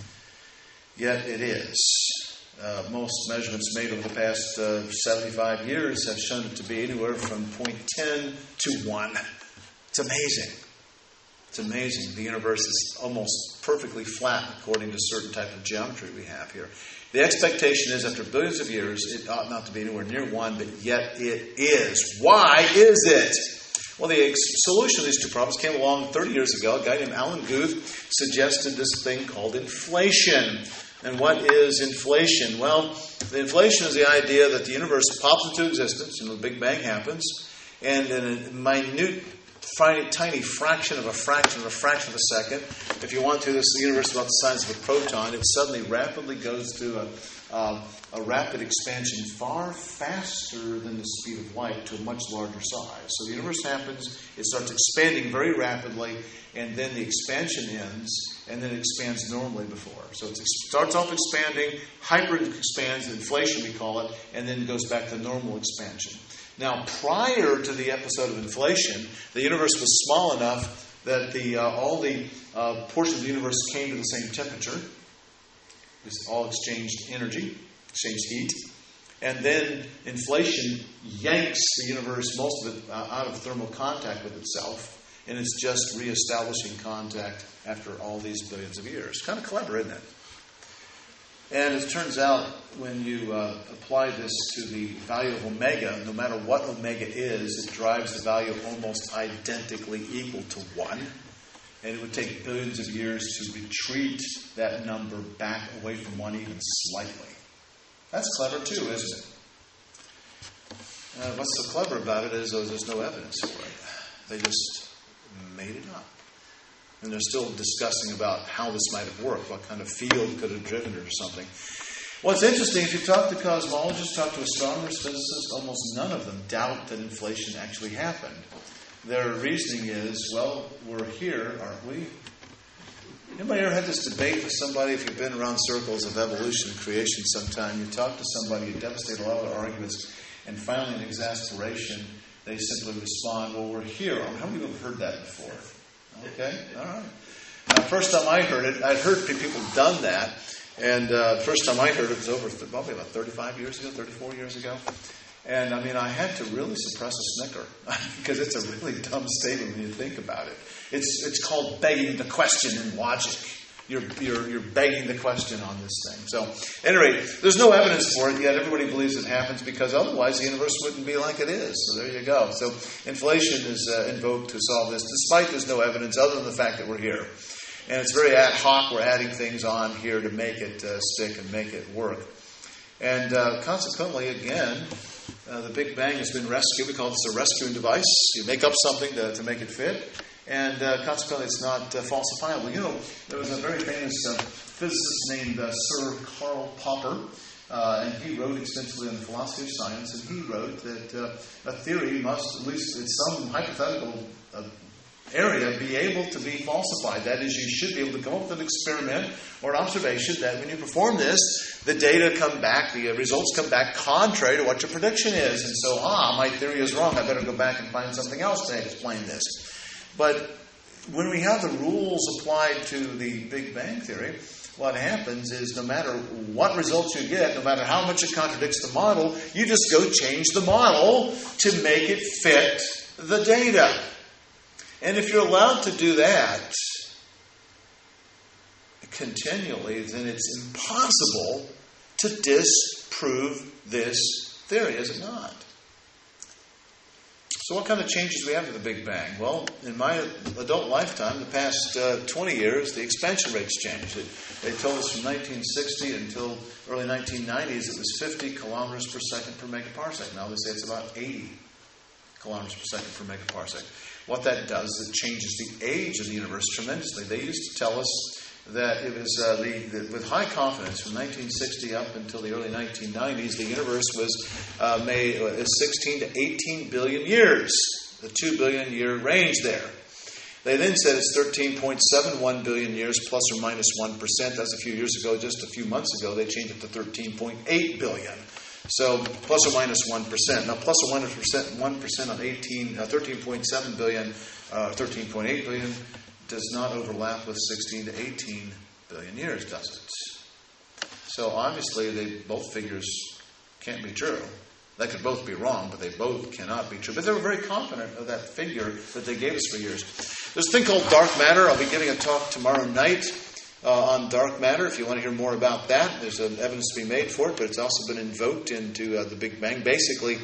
A: Yet it is. Most measurements made over the past 75 years have shown it to be anywhere from 0.10 to 1. It's amazing. It's amazing. The universe is almost perfectly flat according to certain type of geometry we have here. The expectation is after billions of years, it ought not to be anywhere near 1, but yet it is. Why is it? Well, the solution to these two problems came along 30 years ago. A guy named Alan Guth suggested this thing called inflation. And what is inflation? Well, the inflation is the idea that the universe pops into existence and the Big Bang happens, and in a minute, tiny fraction of a fraction of a second, if you want to, this universe is about the size of a proton, it suddenly rapidly goes through a rapid expansion far faster than the speed of light to a much larger size. So the universe happens, it starts expanding very rapidly, and then the expansion ends, and then it expands normally before. So it starts off expanding, hyper expands, inflation we call it, and then goes back to normal expansion. Now, prior to the episode of inflation, the universe was small enough that all the portions of the universe came to the same temperature. They all exchanged energy, exchanged heat. And then inflation yanks the universe, most of it, out of thermal contact with itself. And it's just reestablishing contact after all these billions of years. Kind of clever, isn't it? And it turns out when you apply this to the value of omega, no matter what omega is, it drives the value almost identically equal to 1. And it would take billions of years to retreat that number back away from 1 even slightly. That's clever too, isn't it? What's so clever about it is there's no evidence for it. They just made it up. And they're still discussing about how this might have worked, what kind of field could have driven it or something. Well, it's interesting, if you talk to cosmologists, talk to astronomers, physicists, almost none of them doubt that inflation actually happened. Their reasoning is, well, we're here, aren't we? Anybody ever had this debate with somebody, if you've been around circles of evolution and creation sometime, you talk to somebody, you devastate a lot of their arguments, and finally in exasperation, they simply respond, well, we're here. How many of you have heard that before? Okay, all right. Now, first time I heard it, I'd heard people done that, and first time I heard it was over probably about 35 years ago, 34 years ago. And I mean, I had to really suppress a snicker because it's a really dumb statement when you think about it. It's called begging the question in logic. You're begging the question on this thing. So, anyway, there's no evidence for it yet. Everybody believes it happens because otherwise the universe wouldn't be like it is. So there you go. So inflation is invoked to solve this, despite there's no evidence other than the fact that we're here. And it's very ad hoc. We're adding things on here to make it stick and make it work. And consequently, again, the Big Bang has been rescued. We call this a rescuing device. You make up something to make it fit. And consequently, it's not falsifiable. You know, there was a very famous physicist named Sir Karl Popper. and he wrote extensively on the philosophy of science, and he wrote that a theory must, at least in some hypothetical area, be able to be falsified. That is, you should be able to come up with an experiment or an observation that when you perform this, the data come back, the results come back contrary to what your prediction is. And so, my theory is wrong. I better go back and find something else to explain this. But when we have the rules applied to the Big Bang Theory, what happens is no matter what results you get, no matter how much it contradicts the model, you just go change the model to make it fit the data. And if you're allowed to do that continually, then it's impossible to disprove this theory, is it not? So what kind of changes do we have to the Big Bang? Well, in my adult lifetime, the past 20 years, the expansion rates changed. They told us from 1960 until early 1990s it was 50 kilometers per second per megaparsec. Now they say it's about 80 kilometers per second per megaparsec. What that does is it changes the age of the universe tremendously. They used to tell us that it was, with high confidence, from 1960 up until the early 1990s, the universe was made 16 to 18 billion years, the 2 billion year range there. They then said it's 13.71 billion years plus or minus 1%. That's a few years ago. Just a few months ago, they changed it to 13.8 billion. So plus or minus 1%. Now plus or minus 1% on 13.7 billion, 13.8 billion does not overlap with 16 to 18 billion years, does it? So obviously both figures can't be true. They could both be wrong, but they both cannot be true. But they were very confident of that figure that they gave us for years. There's a thing called dark matter. I'll be giving a talk tomorrow night on dark matter. If you want to hear more about that, there's evidence to be made for it, but it's also been invoked into the Big Bang. Basically,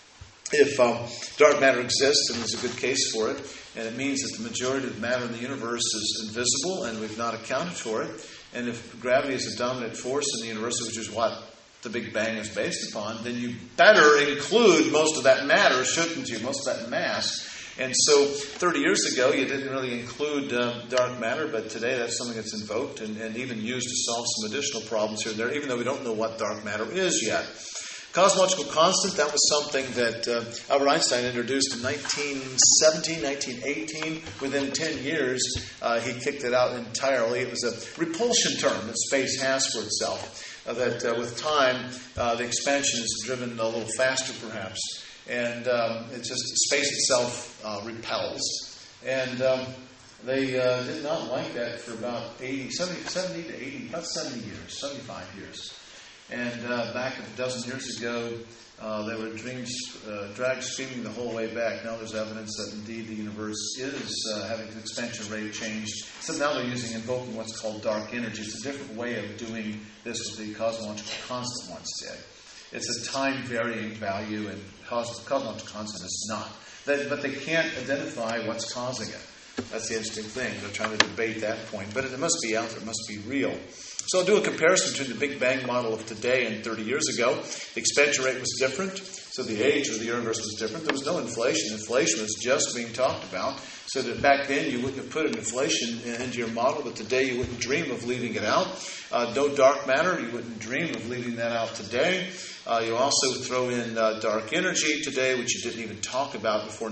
A: if dark matter exists, and there's a good case for it, and it means that the majority of matter in the universe is invisible, and we've not accounted for it, and if gravity is a dominant force in the universe, which is what the Big Bang is based upon, then you better include most of that matter, shouldn't you? Most of that mass. And so 30 years ago, you didn't really include dark matter, but today that's something that's invoked and even used to solve some additional problems here and there, even though we don't know what dark matter is yet. Cosmological constant, that was something that Albert Einstein introduced in 1917, 1918. Within 10 years, he kicked it out entirely. It was a repulsion term that space has for itself, that with time, the expansion is driven a little faster, perhaps. And it's just space itself repels. And they did not like that for about 70 to 80, about 70 years, 75 years. And back a dozen years ago, there were dragged screaming the whole way back. Now there's evidence that indeed the universe is having its expansion rate changed. So now they're invoking what's called dark energy. It's a different way of doing this with the cosmological constant once did. It's a time-varying value, and cosmological constant is not. But they can't identify what's causing it. That's the interesting thing. They're trying to debate that point. But it must be out there. It must be real. So I'll do a comparison between the Big Bang model of today and 30 years ago. The expansion rate was different, so the age of the universe was different. There was no inflation. Inflation was just being talked about. So that back then you wouldn't have put an inflation into your model, but today you wouldn't dream of leaving it out. No dark matter, you wouldn't dream of leaving that out today. You also throw in dark energy today, which you didn't even talk about before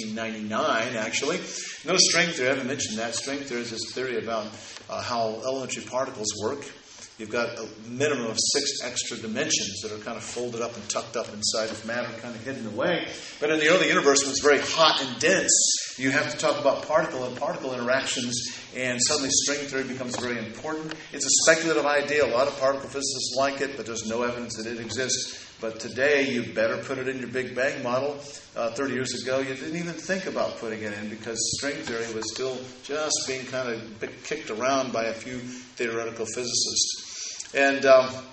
A: 1999, actually. No string theory. I haven't mentioned that. String theory is this theory about how elementary particles work. You've got a minimum of 6 extra dimensions that are kind of folded up and tucked up inside of matter, kind of hidden away. But in the early universe, when it's very hot and dense, you have to talk about particle and particle interactions, and suddenly string theory becomes very important. It's a speculative idea. A lot of particle physicists like it, but there's no evidence that it exists. But today, you better put it in your Big Bang model. 30 years ago, you didn't even think about putting it in because string theory was still just being kind of kicked around by a few theoretical physicists. And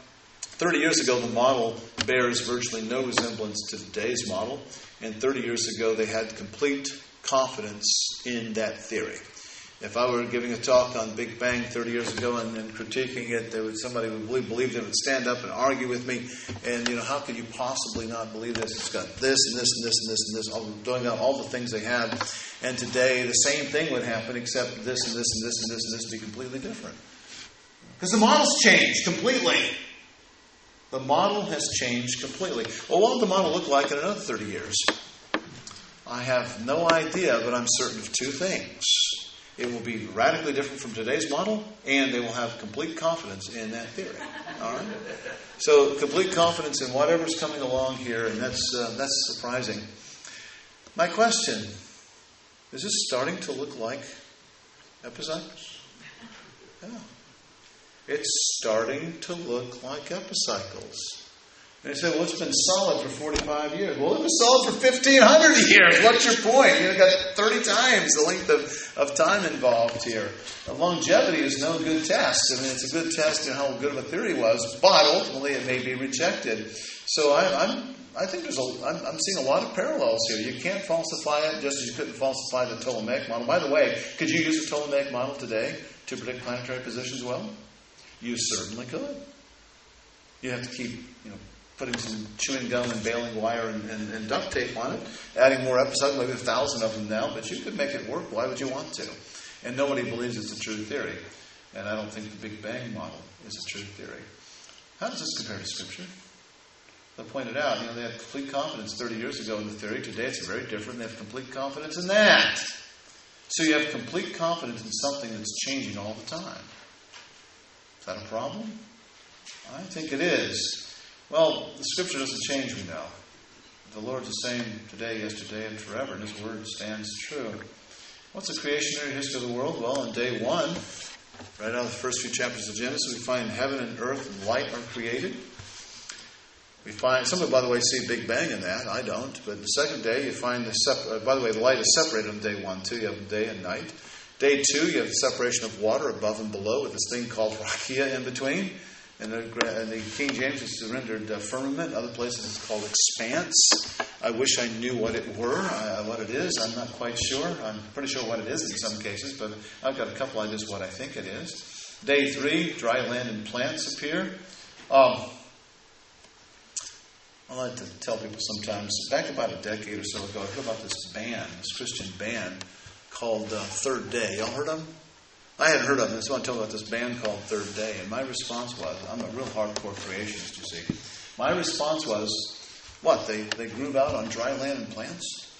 A: 30 years ago, the model bears virtually no resemblance to today's model. And 30 years ago, they had complete confidence in that theory. If I were giving a talk on Big Bang 30 years ago and critiquing it, somebody would believe they would stand up and argue with me. And, how could you possibly not believe this? It's got this and this and this and this and this, doing out all the things they have. And today, the same thing would happen, except this and this and this and this and this would be completely different. Because the model's changed completely. The model has changed completely. Well, what will the model look like in another 30 years? I have no idea, but I'm certain of two things. It will be radically different from today's model, and they will have complete confidence in that theory. All right? So, complete confidence in whatever's coming along here, and that's surprising. My question, is this starting to look like epicycles? Yeah. It's starting to look like epicycles. And you say, well, it's been solid for 45 years. Well, it was solid for 1,500 years. What's your point? You've got 30 times the length of time involved here. Longevity is no good test. I mean, it's a good test in how good of a theory was, but ultimately it may be rejected. So I think I'm seeing a lot of parallels here. You can't falsify it just as you couldn't falsify the Ptolemaic model. By the way, could you use the Ptolemaic model today to predict planetary positions well? You certainly could. You have to keep, putting some chewing gum and baling wire and duct tape on it, adding more episodes, maybe 1,000 of them now, but you could make it work. Why would you want to? And nobody believes it's a true theory. And I don't think the Big Bang model is a true theory. How does this compare to Scripture? I pointed out, they had complete confidence 30 years ago in the theory. Today it's very different. They have complete confidence in that. So you have complete confidence in something that's changing all the time. Is that a problem? I think it is. Well, the Scripture doesn't change, we know. The Lord's the same today, yesterday, and forever, and His Word stands true. What's the creationary history of the world? Well, on day one, right out of the first few chapters of Genesis, we find heaven and earth and light are created. We find, some of, by the way, see Big Bang in that. I don't. But the second day, you find by the way, the light is separated on day one, too. You have day and night. Day two, you have the separation of water above and below with this thing called rakia in between. And the King James is rendered firmament. Other places it's called expanse. I wish I knew what it is. I'm not quite sure. I'm pretty sure what it is in some cases, but I've got a couple ideas what I think it is. Day three, dry land and plants appear. I like to tell people sometimes, back about a decade or so ago, I heard about this Christian band called Third Day. Y'all heard of them? I hadn't heard of them. So I want to tell you about this band called Third Day. And my response was, I'm a real hardcore creationist, you see. My response was, what, they groove out on dry land and plants?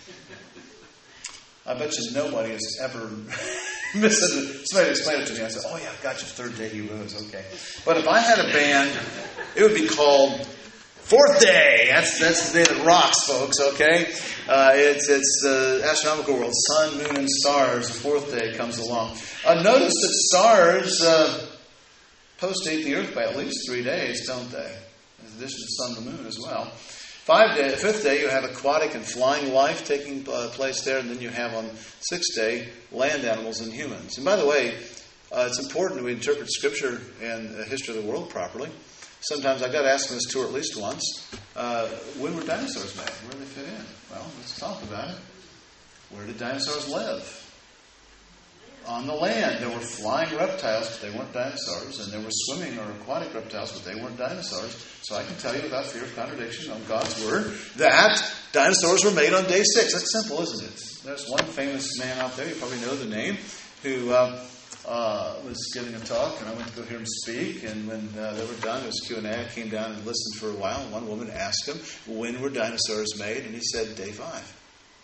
A: I bet you nobody has ever somebody explained it to me. I said, oh yeah, gotcha, Third Day Heroes, okay. But if I had a band, it would be called Fourth Day. That's the day that rocks, folks, okay? It's the astronomical world. Sun, moon, and stars. The fourth day comes along. Notice that stars post-date the Earth by at least 3 days, don't they? In addition to the sun and the moon as well. Fifth day, you have aquatic and flying life taking place there. And then you have on sixth day, land animals and humans. And by the way, it's important that we interpret Scripture and the history of the world properly. Sometimes I got asked on this tour at least once, when were dinosaurs made? Where do they fit in? Well, let's talk about it. Where did dinosaurs live? On the land. There were flying reptiles, but they weren't dinosaurs. And there were swimming or aquatic reptiles, but they weren't dinosaurs. So I can tell you without fear of contradiction on God's Word that dinosaurs were made on day 6. That's simple, isn't it? There's one famous man out there, you probably know the name, who was giving a talk, and I went to go hear him speak. And when they were done, it was Q&A. I came down and listened for a while. And one woman asked him, when were dinosaurs made? And he said, day 5.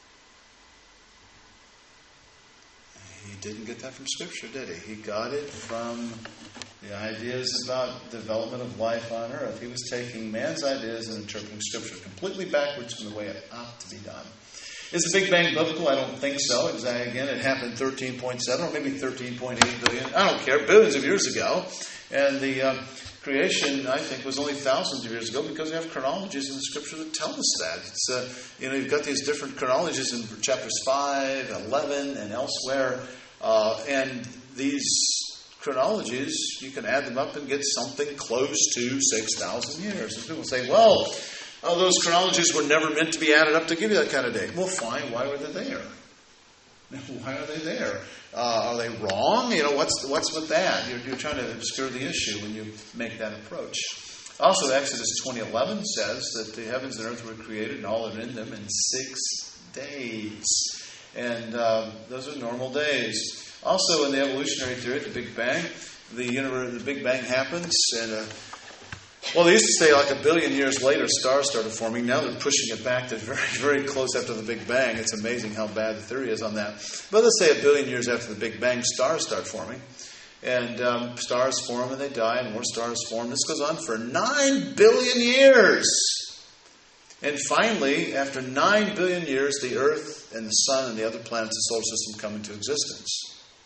A: He didn't get that from Scripture, did he? He got it from the ideas about development of life on earth. He was taking man's ideas and interpreting Scripture completely backwards from the way it ought to be done. Is the Big Bang biblical? I don't think so. Again, it happened 13.7 or maybe 13.8 billion. I don't care. Billions of years ago. And the creation, I think, was only thousands of years ago because we have chronologies in the Scripture that tell us that. It's you've got these different chronologies in chapters 5, 11, and elsewhere. And these chronologies, you can add them up and get something close to 6,000 years. And people say, well, those chronologies were never meant to be added up to give you that kind of date. Well, fine. Why were they there? Why are they there? Are they wrong? What's with that? You're trying to obscure the issue when you make that approach. Also, Exodus 20:11 says that the heavens and earth were created and all that are in them in 6 days. And those are normal days. Also, in the evolutionary theory, the Big Bang, the Big Bang happens, and Well, they used to say like 1 billion years later, stars started forming. Now they're pushing it back to very, very close after the Big Bang. It's amazing how bad the theory is on that. But let's say 1 billion years after the Big Bang, stars start forming. And stars form and they die, and more stars form. This goes on for 9 billion years. And finally, after 9 billion years, the Earth and the Sun and the other planets of the solar system come into existence.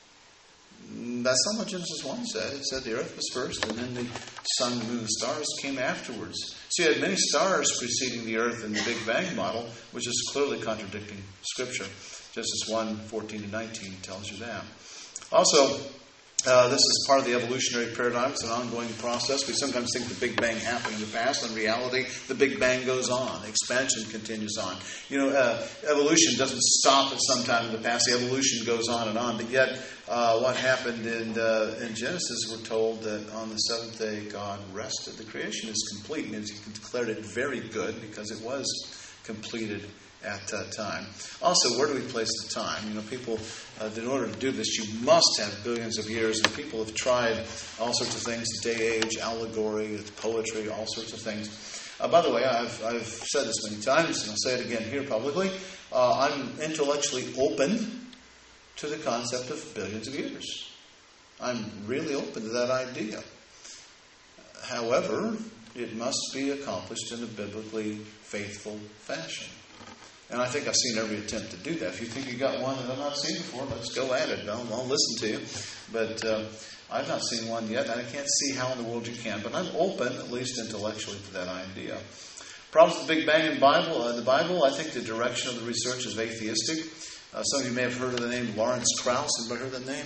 A: That's not what Genesis 1 said. It said the Earth was first, and then the Sun, the Moon, and the stars came afterwards. So you had many stars preceding the Earth in the Big Bang model, which is clearly contradicting Scripture. Genesis 1, 14-19 tells you that. Also, this is part of the evolutionary paradigm. It's an ongoing process. We sometimes think the Big Bang happened in the past. In reality, the Big Bang goes on. Expansion continues on. Evolution doesn't stop at some time in the past. The evolution goes on and on. But yet, what happened in Genesis, we're told that on the seventh day, God rested. The creation is complete. And He declared it very good because it was completed at that time. Also, where do we place the time? People, in order to do this, you must have billions of years, and people have tried all sorts of things, day age, allegory, poetry, all sorts of things. By the way, I've said this many times, and I'll say it again here publicly. I'm intellectually open to the concept of billions of years. I'm really open to that idea. However, it must be accomplished in a biblically faithful fashion. And I think I've seen every attempt to do that. If you think you got one that I've not seen before, let's go at it. I'll listen to you. But I've not seen one yet, and I can't see how in the world you can. But I'm open, at least intellectually, to that idea. Problems with the Big Bang in the Bible, I think the direction of the research is atheistic. Some of you may have heard of the name Lawrence Krauss. Anybody heard of that name?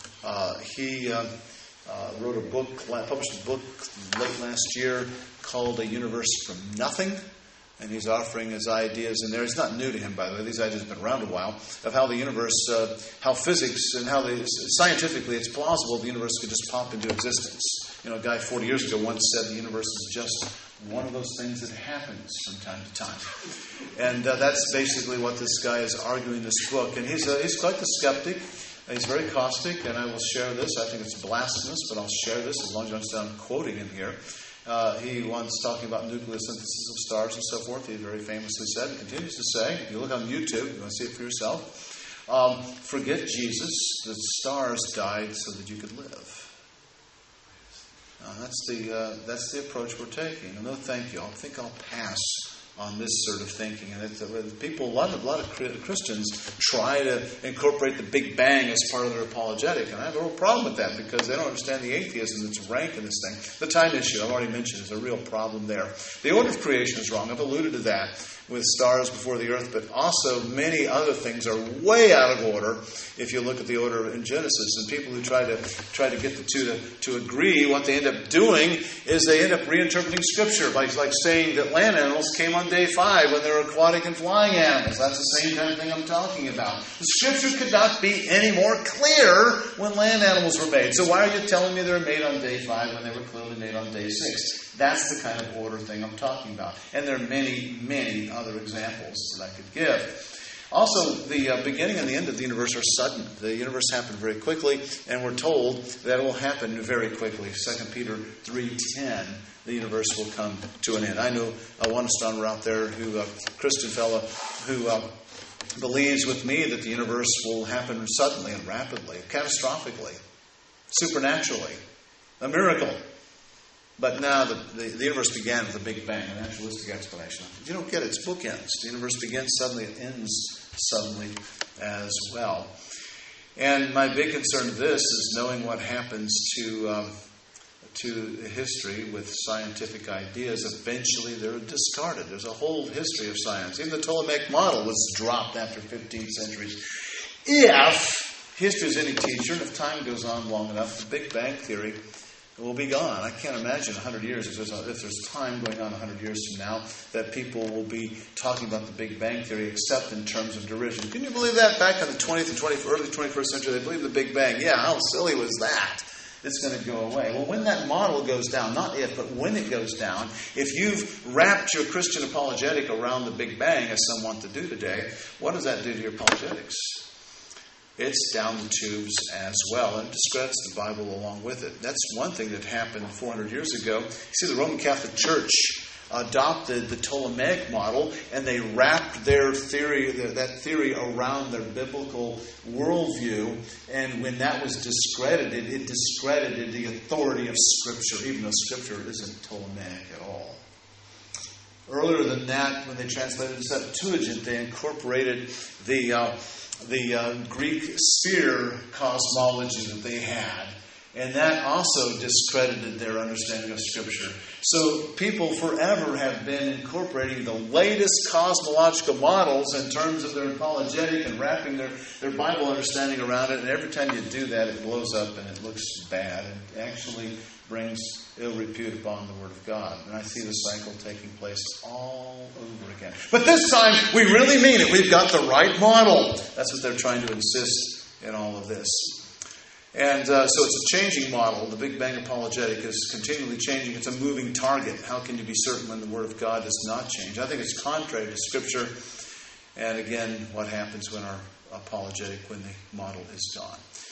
A: He wrote a book, published a book late last year called A Universe from Nothing. And he's offering his ideas in there. It's not new to him, by the way. These ideas have been around a while, of how the universe, how physics and how scientifically it's plausible the universe could just pop into existence. A guy 40 years ago once said the universe is just one of those things that happens from time to time. And that's basically what this guy is arguing in this book. And he's quite the skeptic. He's very caustic, and I will share this. I think it's blasphemous, but I'll share this as long as you understand I'm quoting him here. He once talking about nucleosynthesis of stars and so forth. He very famously said, and continues to say, if you look on YouTube, you want to see it for yourself, forget Jesus, the stars died so that you could live. That's the approach we're taking. No, thank you. I think I'll pass on this sort of thinking. And people, a lot of Christians try to incorporate the Big Bang as part of their apologetic. And I have a real problem with that because they don't understand the atheism that's rank in this thing. The time issue, I've already mentioned, is a real problem there. The order of creation is wrong. I've alluded to that with stars before the earth, but also many other things are way out of order if you look at the order in Genesis. And people who try to get the two to agree, what they end up doing is they end up reinterpreting Scripture, like saying that land animals came on day 5 when they're aquatic and flying animals. That's the same kind of thing I'm talking about. The Scripture could not be any more clear when land animals were made. So why are you telling me they were made on day 5 when they were clearly made on day 6? That's the kind of order thing I'm talking about. And there are many, many other examples that I could give. Also, the beginning and the end of the universe are sudden. The universe happened very quickly, and we're told that it will happen very quickly. 2 Peter 3:10, the universe will come to an end. I know one astronomer out there, a Christian fellow, who believes with me that the universe will happen suddenly and rapidly, catastrophically, supernaturally, a miracle. But now the universe began with a Big Bang, a naturalistic explanation. You don't get it. It's bookends. The universe begins suddenly, it ends suddenly as well. And my big concern with this is knowing what happens to history with scientific ideas. Eventually they're discarded. There's a whole history of science. Even the Ptolemaic model was dropped after 15 centuries. If history is any teacher, and if time goes on long enough, the Big Bang Theory will be gone. I can't imagine 100 years, if there's time going on 100 years from now, that people will be talking about the Big Bang Theory except in terms of derision. Can you believe that? Back in the 20th and early 21st century, they believed the Big Bang. Yeah, how silly was that? It's going to go away. Well, when that model goes down, not if, but when it goes down, if you've wrapped your Christian apologetic around the Big Bang, as some want to do today, what does that do to your apologetics? it's down the tubes as well, and discredits the Bible along with it. That's one thing that happened 400 years ago. You see, the Roman Catholic Church adopted the Ptolemaic model, and they wrapped their theory, that theory, around their biblical worldview. And when that was discredited, it discredited the authority of Scripture, even though Scripture isn't Ptolemaic at all. Earlier than that, when they translated the Septuagint, they incorporated the Greek sphere cosmology that they had. And that also discredited their understanding of Scripture. So people forever have been incorporating the latest cosmological models in terms of their apologetic and wrapping their Bible understanding around it. And every time you do that, it blows up and it looks bad and actually brings ill repute upon the Word of God. And I see the cycle taking place all over again. But this time, we really mean it. We've got the right model. That's what they're trying to insist in all of this. And so it's a changing model. The Big Bang apologetic is continually changing. It's a moving target. How can you be certain when the Word of God does not change? I think it's contrary to Scripture. And again, what happens when our apologetic, when the model is gone.